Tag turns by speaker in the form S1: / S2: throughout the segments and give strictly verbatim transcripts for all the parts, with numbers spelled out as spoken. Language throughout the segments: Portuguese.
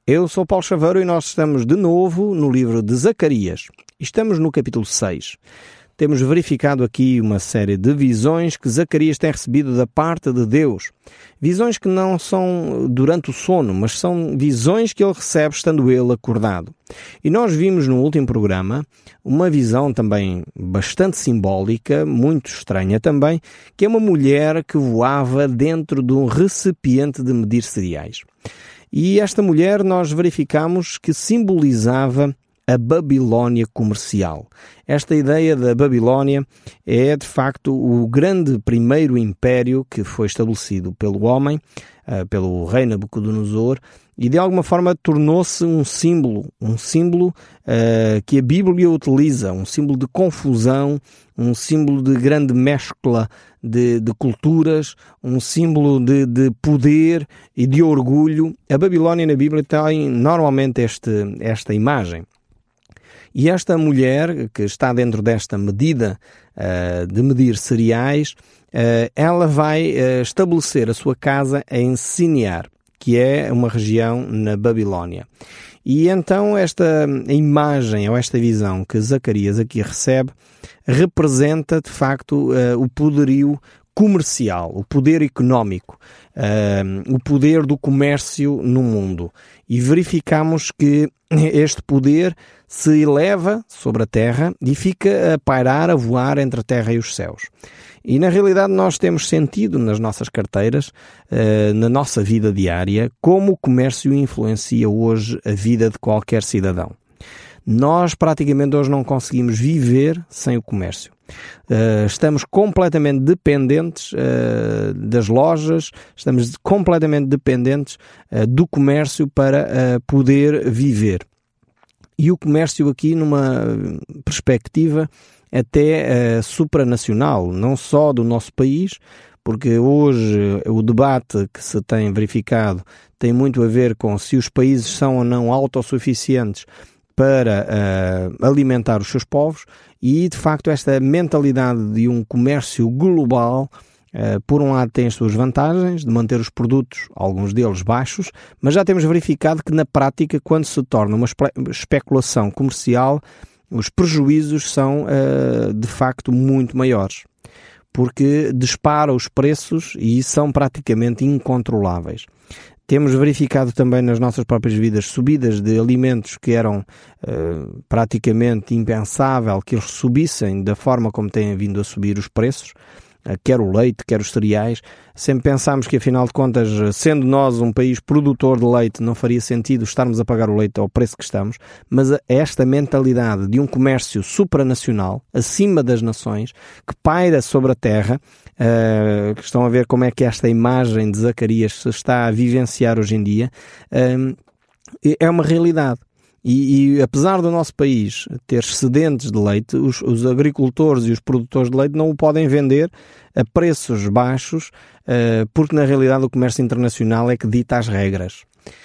S1: Eu sou Paulo Chaveiro e nós estamos de novo no livro de Zacarias. Estamos no capítulo seis. Temos verificado aqui uma série de visões que Zacarias tem recebido da parte de Deus. Visões que não são durante o sono, mas são visões que ele recebe estando ele acordado. E nós vimos no último programa uma visão também bastante simbólica, muito estranha também, que é uma mulher que voava dentro de um recipiente de medir cereais. E esta mulher nós verificamos que simbolizava a Babilónia comercial. Esta ideia da Babilónia é, de facto, o grande primeiro império que foi estabelecido pelo homem, uh, pelo rei Nabucodonosor, e de alguma forma tornou-se um símbolo, um símbolo uh, que a Bíblia utiliza, um símbolo de confusão, um símbolo de grande mescla de, de culturas, um símbolo de, de poder e de orgulho. A Babilónia na Bíblia tem normalmente este, esta imagem. E esta mulher, que está dentro desta medida uh, de medir cereais, uh, ela vai uh, estabelecer a sua casa em Sinear, que é uma região na Babilónia. E então esta imagem, ou esta visão que Zacarias aqui recebe, representa de facto uh, o poderio comercial, o poder económico, uh, o poder do comércio no mundo. E verificamos que este poder se eleva sobre a terra e fica a pairar, a voar entre a terra e os céus. E na realidade nós temos sentido nas nossas carteiras, uh, na nossa vida diária, como o comércio influencia hoje a vida de qualquer cidadão. Nós praticamente hoje não conseguimos viver sem o comércio. Uh, estamos completamente dependentes uh, das lojas, estamos completamente dependentes uh, do comércio para uh, poder viver. E o comércio aqui numa perspectiva até uh, supranacional, não só do nosso país, porque hoje o debate que se tem verificado tem muito a ver com se os países são ou não autossuficientes para uh, alimentar os seus povos, e de facto esta mentalidade de um comércio global, uh, por um lado tem as suas vantagens de manter os produtos, alguns deles baixos, mas já temos verificado que na prática, quando se torna uma espe- especulação comercial, os prejuízos são uh, de facto muito maiores, porque dispara os preços e são praticamente incontroláveis. Temos verificado também nas nossas próprias vidas subidas de alimentos que eram uh, praticamente impensável que eles subissem da forma como têm vindo a subir os preços, uh, quer o leite, quer os cereais. Sempre pensámos que, afinal de contas, sendo nós um país produtor de leite, não faria sentido estarmos a pagar o leite ao preço que estamos, mas esta mentalidade de um comércio supranacional, acima das nações, que paira sobre a terra, uh, que estão a ver como é que esta imagem de Zacarias se está a vivenciar hoje em dia, uh, é uma realidade. E, e apesar do nosso país ter excedentes de leite, os, os agricultores e os produtores de leite não o podem vender a preços baixos, uh, porque na realidade o comércio internacional é que dita as regras.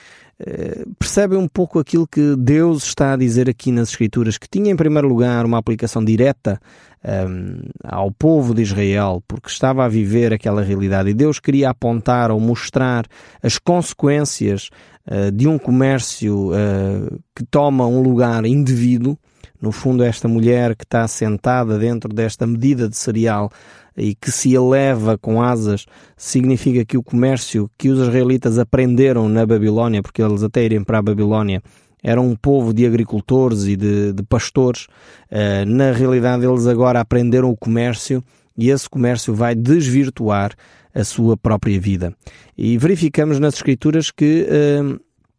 S1: Uh, percebem um pouco aquilo que Deus está a dizer aqui nas Escrituras, que tinha em primeiro lugar uma aplicação direta um, ao povo de Israel, porque estava a viver aquela realidade, e Deus queria apontar ou mostrar as consequências uh, de um comércio uh, que toma um lugar indevido. No fundo, esta mulher que está sentada dentro desta medida de cereal e que se eleva com asas, significa que o comércio que os israelitas aprenderam na Babilónia, porque eles até irem para a Babilónia eram um povo de agricultores e de, de pastores, uh, na realidade eles agora aprenderam o comércio, e esse comércio vai desvirtuar a sua própria vida. E verificamos nas Escrituras que uh,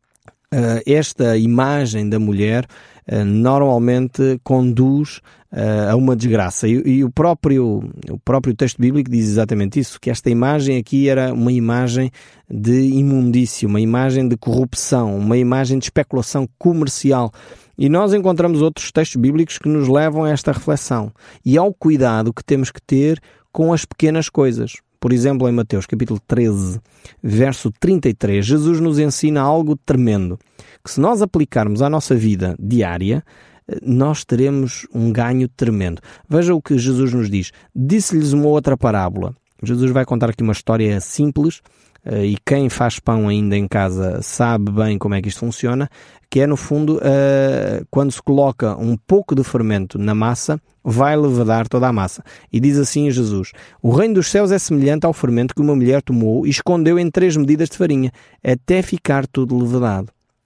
S1: uh, esta imagem da mulher uh, normalmente conduz uh, a uma desgraça. E, e o, próprio, o próprio texto bíblico diz exatamente isso, que esta imagem aqui era uma imagem de imundície, uma imagem de corrupção, uma imagem de especulação comercial. E nós encontramos outros textos bíblicos que nos levam a esta reflexão e ao cuidado que temos que ter com as pequenas coisas. Por exemplo, em Mateus capítulo treze, verso trinta e três, Jesus nos ensina algo tremendo, que se nós aplicarmos à nossa vida diária, nós teremos um ganho tremendo. Veja o que Jesus nos diz. Disse-lhes uma outra parábola. Jesus vai contar aqui uma história simples e quem faz pão ainda em casa sabe bem como é que isto funciona, que é no fundo, quando se coloca um pouco de fermento na massa, vai levedar toda a massa. E diz assim Jesus: o reino dos céus é semelhante ao fermento que uma mulher tomou e escondeu em três medidas de farinha, até ficar tudo levedado.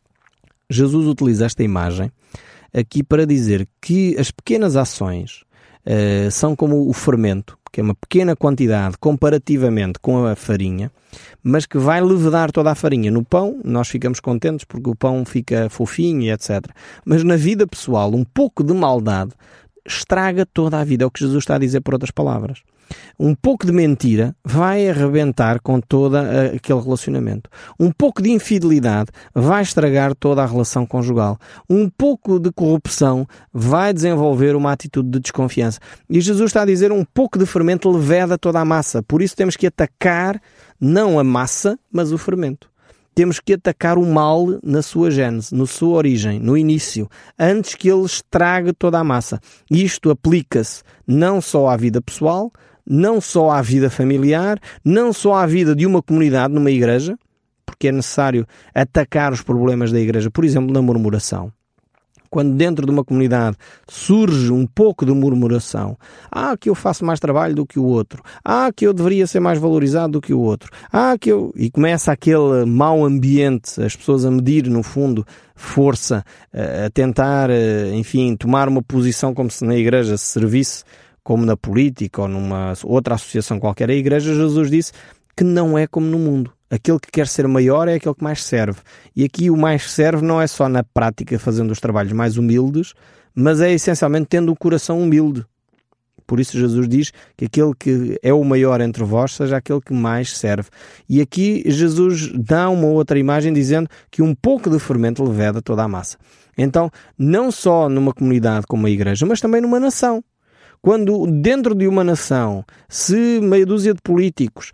S1: Jesus utiliza esta imagem aqui para dizer que as pequenas ações uh, são como o fermento, que é uma pequena quantidade comparativamente com a farinha, mas que vai levedar toda a farinha. No pão, nós ficamos contentes porque o pão fica fofinho e etcétera. Mas na vida pessoal, um pouco de maldade estraga toda a vida. É o que Jesus está a dizer por outras palavras. Um pouco de mentira vai arrebentar com todo aquele relacionamento. Um pouco de infidelidade vai estragar toda a relação conjugal. Um pouco de corrupção vai desenvolver uma atitude de desconfiança. E Jesus está a dizer: um pouco de fermento leveda toda a massa. Por isso temos que atacar não a massa, mas o fermento. Temos que atacar o mal na sua gênese, na sua origem, no início, antes que ele estrague toda a massa. Isto aplica-se não só à vida pessoal, não só à vida familiar, não só à vida de uma comunidade numa igreja, porque é necessário atacar os problemas da igreja, por exemplo, na murmuração. Quando dentro de uma comunidade surge um pouco de murmuração, ah, que eu faço mais trabalho do que o outro, ah, que eu deveria ser mais valorizado do que o outro, ah, que eu... E começa aquele mau ambiente, as pessoas a medir, no fundo, força, a tentar, enfim, tomar uma posição como se na igreja se servisse, como na política ou numa outra associação qualquer. A igreja, Jesus disse que não é como no mundo. Aquele que quer ser maior é aquele que mais serve. E aqui o mais serve não é só na prática fazendo os trabalhos mais humildes, mas é essencialmente tendo o coração humilde. Por isso Jesus diz que aquele que é o maior entre vós seja aquele que mais serve. E aqui Jesus dá uma outra imagem dizendo que um pouco de fermento leveda toda a massa. Então, não só numa comunidade como a igreja, mas também numa nação. Quando dentro de uma nação, se meia dúzia de políticos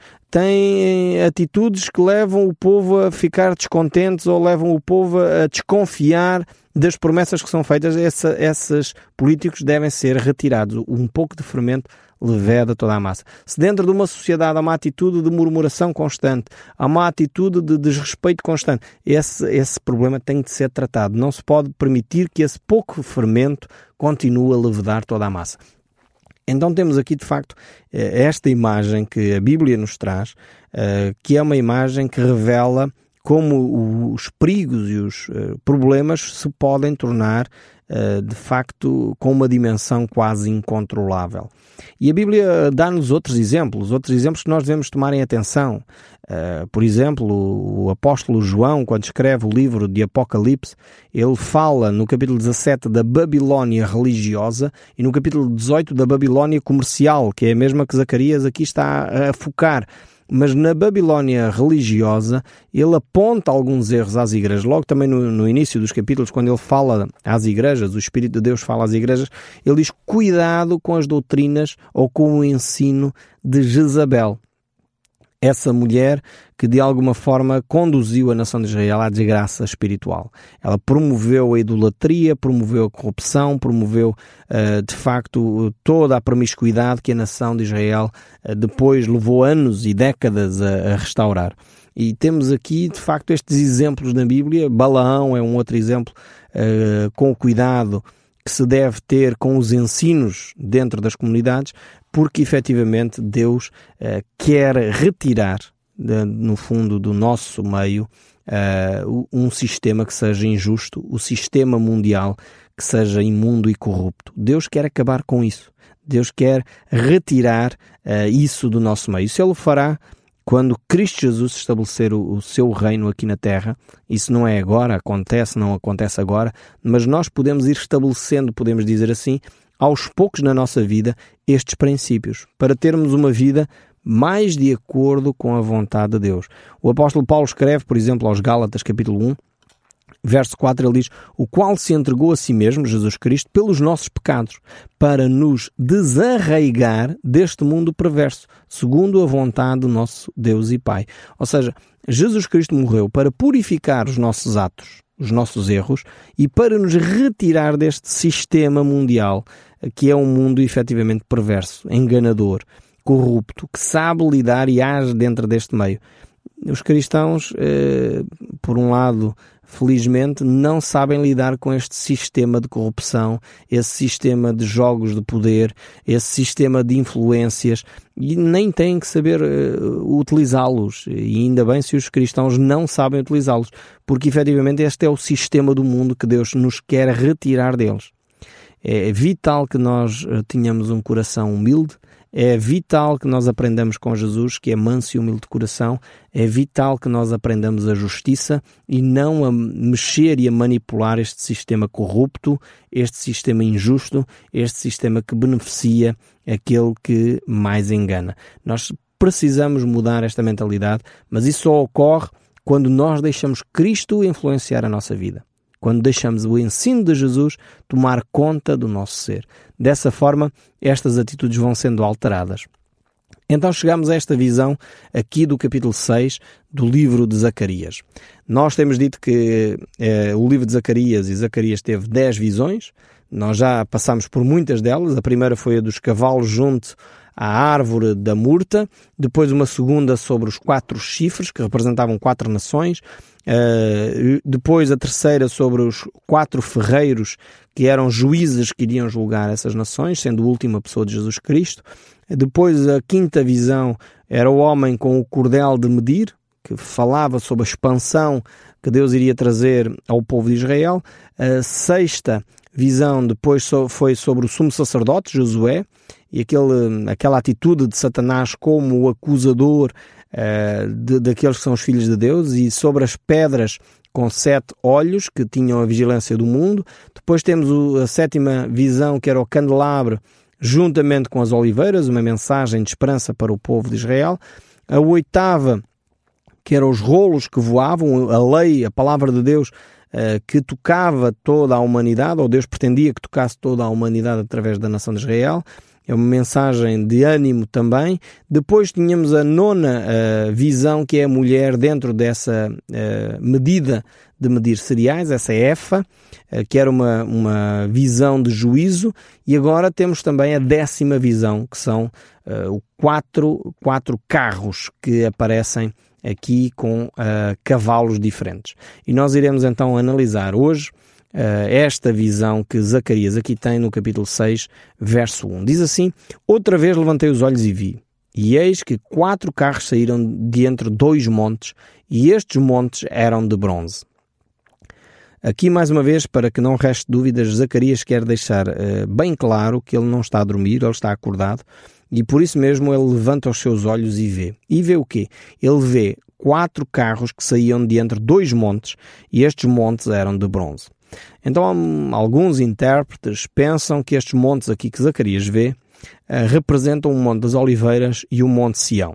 S1: têm atitudes que levam o povo a ficar descontentes ou levam o povo a desconfiar das promessas que são feitas, essa, esses políticos devem ser retirados. Um pouco de fermento leveda toda a massa. Se dentro de uma sociedade há uma atitude de murmuração constante, há uma atitude de desrespeito constante, esse, esse problema tem de ser tratado. Não se pode permitir que esse pouco fermento continue a levedar toda a massa. Então temos aqui, de facto, esta imagem que a Bíblia nos traz, que é uma imagem que revela como os perigos e os problemas se podem tornar, de facto, com uma dimensão quase incontrolável. E a Bíblia dá-nos outros exemplos, outros exemplos que nós devemos tomar em atenção. Por exemplo, o apóstolo João, quando escreve o livro de Apocalipse, ele fala no capítulo dezassete da Babilónia religiosa e no capítulo dezoito da Babilónia comercial, que é a mesma que Zacarias aqui está a focar. Mas na Babilónia religiosa, ele aponta alguns erros às igrejas. Logo também no, no início dos capítulos, quando ele fala às igrejas, o Espírito de Deus fala às igrejas, ele diz: cuidado com as doutrinas ou com o ensino de Jezabel. Essa mulher que de alguma forma conduziu a nação de Israel à desgraça espiritual. Ela promoveu a idolatria, promoveu a corrupção, promoveu uh, de facto toda a promiscuidade que a nação de Israel uh, depois levou anos e décadas a, a restaurar. E temos aqui de facto estes exemplos na Bíblia. Balaão é um outro exemplo, uh, com o cuidado que se deve ter com os ensinos dentro das comunidades, porque efetivamente Deus uh, quer retirar, de, no fundo, do nosso meio uh, um sistema que seja injusto, o sistema mundial que seja imundo e corrupto. Deus quer acabar com isso. Deus quer retirar uh, isso do nosso meio. Isso Ele fará quando Cristo Jesus estabelecer o, o seu reino aqui na Terra. Isso não é agora, acontece, não acontece agora, mas nós podemos ir estabelecendo, podemos dizer assim, aos poucos na nossa vida, estes princípios, para termos uma vida mais de acordo com a vontade de Deus. O apóstolo Paulo escreve, por exemplo, aos Gálatas, capítulo um, verso quatro, ele diz: o qual se entregou a si mesmo, Jesus Cristo, pelos nossos pecados, para nos desarraigar deste mundo perverso, segundo a vontade do nosso Deus e Pai. Ou seja, Jesus Cristo morreu para purificar os nossos atos, os nossos erros, e para nos retirar deste sistema mundial, que é um mundo efetivamente perverso, enganador, corrupto, que sabe lidar e age dentro deste meio. Os cristãos, eh, por um lado, felizmente, não sabem lidar com este sistema de corrupção, esse sistema de jogos de poder, esse sistema de influências, e nem têm que saber uh, utilizá-los. E ainda bem se os cristãos não sabem utilizá-los, porque efetivamente este é o sistema do mundo que Deus nos quer retirar deles. É vital que nós uh, tenhamos um coração humilde. É vital que nós aprendamos com Jesus, que é manso e humilde de coração. É vital que nós aprendamos a justiça e não a mexer e a manipular este sistema corrupto, este sistema injusto, este sistema que beneficia aquele que mais engana. Nós precisamos mudar esta mentalidade, mas isso só ocorre quando nós deixamos Cristo influenciar a nossa vida. Quando deixamos o ensino de Jesus tomar conta do nosso ser. Dessa forma, estas atitudes vão sendo alteradas. Então chegamos a esta visão aqui do capítulo seis do livro de Zacarias. Nós temos dito que eh, o livro de Zacarias, e Zacarias teve dez visões. Nós já passamos por muitas delas. A primeira foi a dos cavalos junto à árvore da murta. Depois uma segunda sobre os quatro chifres, que representavam quatro nações. Uh, depois a terceira sobre os quatro ferreiros, que eram juízes que iriam julgar essas nações, sendo a última pessoa de Jesus Cristo. Depois a quinta visão era o homem com o cordel de medir, que falava sobre a expansão que Deus iria trazer ao povo de Israel. A sexta visão depois foi sobre o sumo sacerdote, Josué, e aquele, aquela atitude de Satanás como o acusador Uh, de, daqueles que são os filhos de Deus, e sobre as pedras com sete olhos que tinham a vigilância do mundo. Depois temos o, a sétima visão, que era o candelabro juntamente com as oliveiras, uma mensagem de esperança para o povo de Israel. A oitava, que eram os rolos que voavam, a lei, a palavra de Deus, uh, que tocava toda a humanidade, ou Deus pretendia que tocasse toda a humanidade através da nação de Israel. É uma mensagem de ânimo também. Depois tínhamos a nona uh, visão, que é a mulher dentro dessa uh, medida de medir cereais, essa efa, uh, que era uma, uma visão de juízo. E agora temos também a décima visão, que são uh, quatro, quatro carros que aparecem aqui com uh, cavalos diferentes. E nós iremos então analisar hoje Uh, esta visão que Zacarias aqui tem no capítulo seis, verso um. Diz assim: outra vez levantei os olhos e vi, e eis que quatro carros saíram de entre dois montes, e estes montes eram de bronze. Aqui, mais uma vez, para que não reste dúvidas, Zacarias quer deixar uh, bem claro que ele não está a dormir, ele está acordado, e por isso mesmo ele levanta os seus olhos e vê. E vê o quê? Ele vê quatro carros que saíam de entre dois montes, e estes montes eram de bronze. Então, alguns intérpretes pensam que estes montes aqui que Zacarias vê uh, representam o Monte das Oliveiras e o Monte Sião.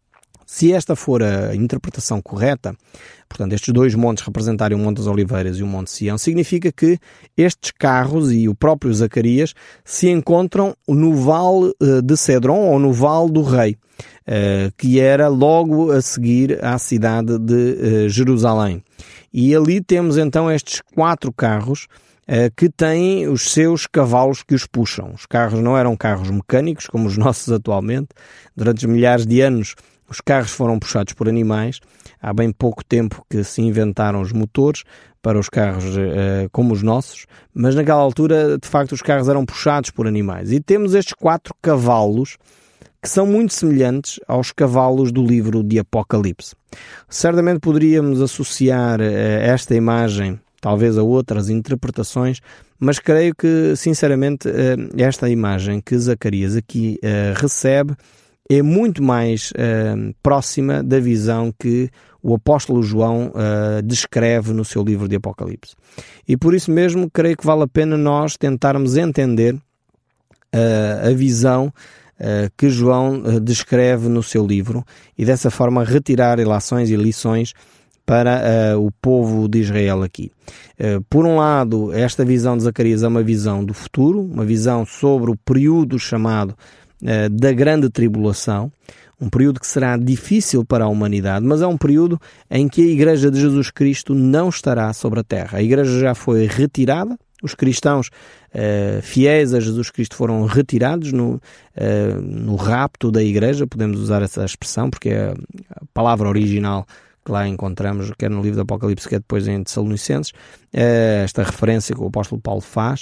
S1: Se esta for a interpretação correta, portanto, estes dois montes representarem o Monte das Oliveiras e o Monte Sião, significa que estes carros e o próprio Zacarias se encontram no Vale uh, de Cedron, ou no Vale do Rei, uh, que era logo a seguir à cidade de uh, Jerusalém. E ali temos então estes quatro carros uh, que têm os seus cavalos que os puxam. Os carros não eram carros mecânicos como os nossos atualmente. Durante os milhares de anos os carros foram puxados por animais. Há bem pouco tempo que se inventaram os motores para os carros uh, como os nossos, mas naquela altura de facto os carros eram puxados por animais. E temos estes quatro cavalos que são muito semelhantes aos cavalos do livro de Apocalipse. Certamente poderíamos associar uh, esta imagem, talvez a outras interpretações, mas creio que, sinceramente, uh, esta imagem que Zacarias aqui uh, recebe é muito mais uh, próxima da visão que o apóstolo João uh, descreve no seu livro de Apocalipse. E por isso mesmo, creio que vale a pena nós tentarmos entender uh, a visão Uh, que João uh, descreve no seu livro, e dessa forma retirar ilações e lições para uh, o povo de Israel aqui. Uh, por um lado, esta visão de Zacarias é uma visão do futuro, uma visão sobre o período chamado uh, da grande tribulação, um período que será difícil para a humanidade, mas é um período em que a Igreja de Jesus Cristo não estará sobre a terra. A Igreja já foi retirada, Os cristãos uh, fiéis a Jesus Cristo foram retirados no, uh, no rapto da igreja, podemos usar essa expressão, porque é a palavra original que lá encontramos, quer no livro do Apocalipse, quer depois em Tessalonicenses, esta referência que o apóstolo Paulo faz.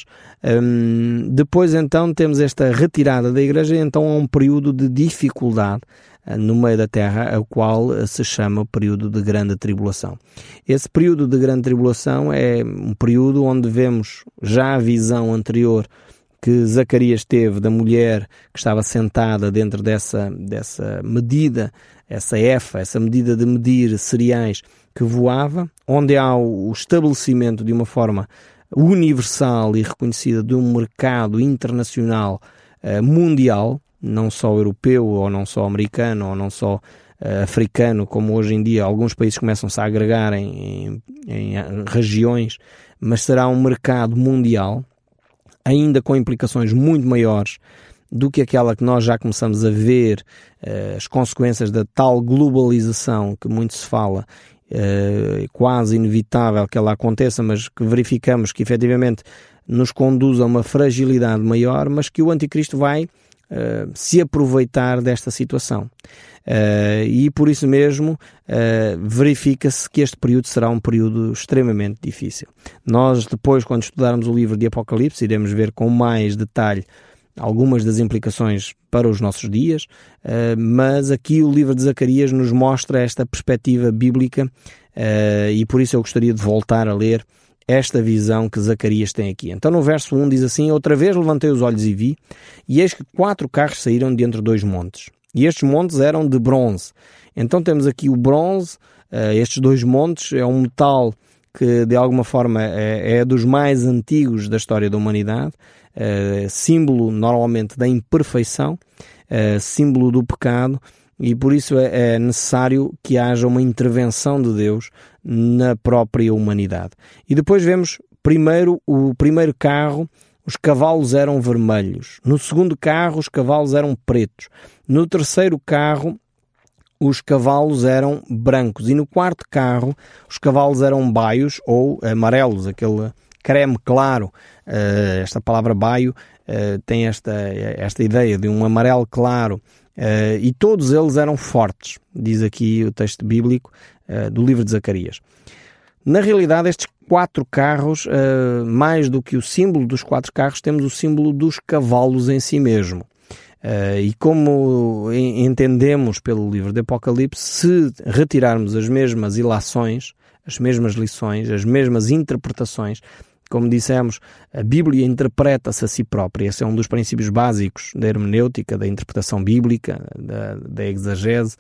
S1: Um, depois então temos esta retirada da igreja, e então há um período de dificuldade uh, no meio da terra, a qual uh, se chama o período de grande tribulação. Esse período de grande tribulação é um período onde vemos já a visão anterior que Zacarias teve da mulher que estava sentada dentro dessa, dessa medida, essa efa, essa medida de medir cereais que voava, onde há o estabelecimento de uma forma universal e reconhecida de um mercado internacional uh, mundial, não só europeu, ou não só americano, ou não só uh, africano, como hoje em dia alguns países começam-se a agregar em, em, em regiões, mas será um mercado mundial, ainda com implicações muito maiores do que aquela que nós já começamos a ver, uh, as consequências da tal globalização que muito se fala, uh, quase inevitável que ela aconteça, mas que verificamos que efetivamente nos conduz a uma fragilidade maior, mas que o anticristo vai uh, se aproveitar desta situação. Uh, e por isso mesmo uh, verifica-se que este período será um período extremamente difícil. Nós depois, quando estudarmos o livro de Apocalipse, iremos ver com mais detalhe algumas das implicações para os nossos dias, uh, mas aqui o livro de Zacarias nos mostra esta perspectiva bíblica, uh, e por isso eu gostaria de voltar a ler esta visão que Zacarias tem aqui. Então no verso um diz assim: outra vez levantei os olhos e vi, e eis que quatro carros saíram de entre dois montes, e estes montes eram de bronze. Então temos aqui o bronze, uh, estes dois montes, é um metal que de alguma forma é, é dos mais antigos da história da humanidade, uh, símbolo normalmente da imperfeição, uh, símbolo do pecado, e por isso é, é necessário que haja uma intervenção de Deus na própria humanidade. E depois vemos primeiro o primeiro carro, os cavalos eram vermelhos. No segundo carro, os cavalos eram pretos. No terceiro carro, os cavalos eram brancos. E no quarto carro, os cavalos eram baios ou amarelos, aquele creme claro. Uh, esta palavra baio uh, tem esta, esta ideia de um amarelo claro. Uh, e todos eles eram fortes, diz aqui o texto bíblico uh, do livro de Zacarias. Na realidade, estes quatro carros, uh, mais do que o símbolo dos quatro carros, temos o símbolo dos cavalos em si mesmo. Uh, e como entendemos pelo livro de Apocalipse, se retirarmos as mesmas ilações, as mesmas lições, as mesmas interpretações, como dissemos, a Bíblia interpreta-se a si própria. Esse é um dos princípios básicos da hermenêutica, da interpretação bíblica, da, da exegese,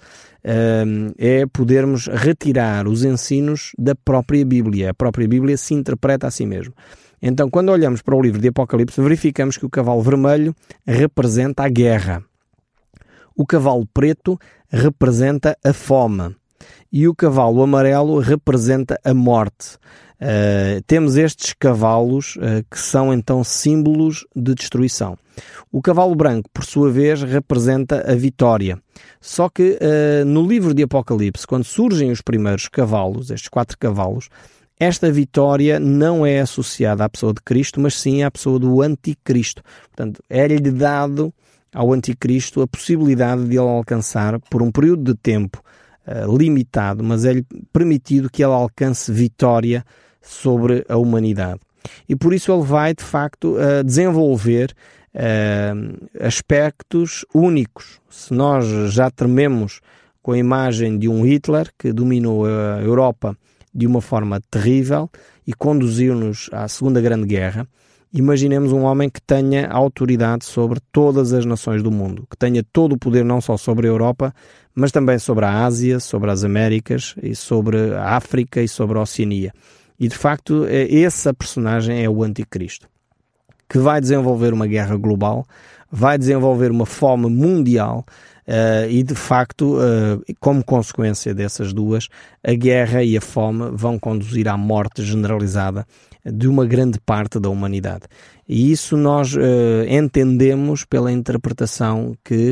S1: é podermos retirar os ensinos da própria Bíblia. A própria Bíblia se interpreta a si mesma. Então, quando olhamos para o livro de Apocalipse, verificamos que o cavalo vermelho representa a guerra. O cavalo preto representa a fome. E o cavalo amarelo representa a morte. Uh, temos estes cavalos uh, que são então símbolos de destruição. O cavalo branco, por sua vez, representa a vitória. Só que uh, no livro de Apocalipse, quando surgem os primeiros cavalos, estes quatro cavalos, esta vitória não é associada à pessoa de Cristo, mas sim à pessoa do anticristo. Portanto, é-lhe dado ao anticristo a possibilidade de ele alcançar, por um período de tempo uh, limitado, mas é-lhe permitido que ele alcance vitória sobre a humanidade. E por isso ele vai, de facto, uh, desenvolver uh, aspectos únicos. Se nós já trememos com a imagem de um Hitler que dominou a Europa de uma forma terrível e conduziu-nos à Segunda Grande Guerra, imaginemos um homem que tenha autoridade sobre todas as nações do mundo, que tenha todo o poder não só sobre a Europa, mas também sobre a Ásia, sobre as Américas, e sobre a África e sobre a Oceania. E de facto, essa personagem é o anticristo, que vai desenvolver uma guerra global, vai desenvolver uma fome mundial, Uh, e de facto, uh, como consequência dessas duas, a guerra e a fome vão conduzir à morte generalizada de uma grande parte da humanidade. E isso nós uh, entendemos pela interpretação que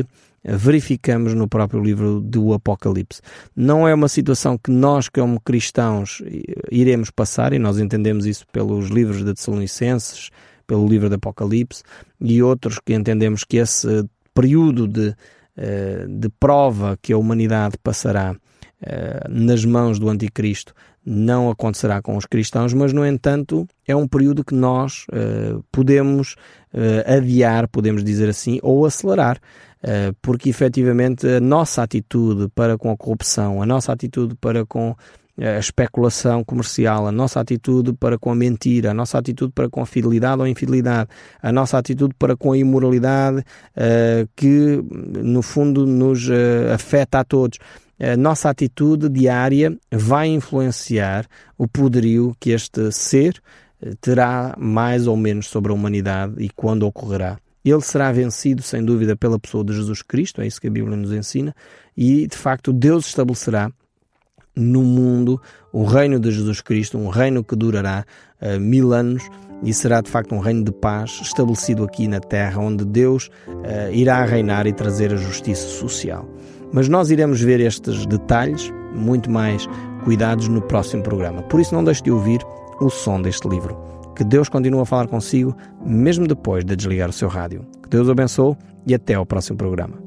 S1: verificamos no próprio livro do Apocalipse. Não é uma situação que nós, como cristãos, iremos passar, e nós entendemos isso pelos livros de Tessalonicenses, pelo livro do Apocalipse, e outros que entendemos que esse período de, de prova que a humanidade passará nas mãos do Anticristo não acontecerá com os cristãos, mas, no entanto, é um período que nós uh, podemos uh, adiar, podemos dizer assim, ou acelerar, uh, porque, efetivamente, a nossa atitude para com a corrupção, a nossa atitude para com a especulação comercial, a nossa atitude para com a mentira, a nossa atitude para com a fidelidade ou infidelidade, a nossa atitude para com a imoralidade, uh, que, no fundo, nos uh, afeta a todos. A nossa atitude diária vai influenciar o poderio que este ser terá mais ou menos sobre a humanidade e quando ocorrerá. Ele será vencido, sem dúvida, pela pessoa de Jesus Cristo, é isso que a Bíblia nos ensina, e, de facto, Deus estabelecerá no mundo o reino de Jesus Cristo, um reino que durará uh, mil anos, e será, de facto, um reino de paz estabelecido aqui na terra, onde Deus uh, irá reinar e trazer a justiça social. Mas nós iremos ver estes detalhes, muito mais cuidados, no próximo programa. Por isso, não deixe de ouvir o som deste livro. Que Deus continue a falar consigo, mesmo depois de desligar o seu rádio. Que Deus o abençoe e até ao próximo programa.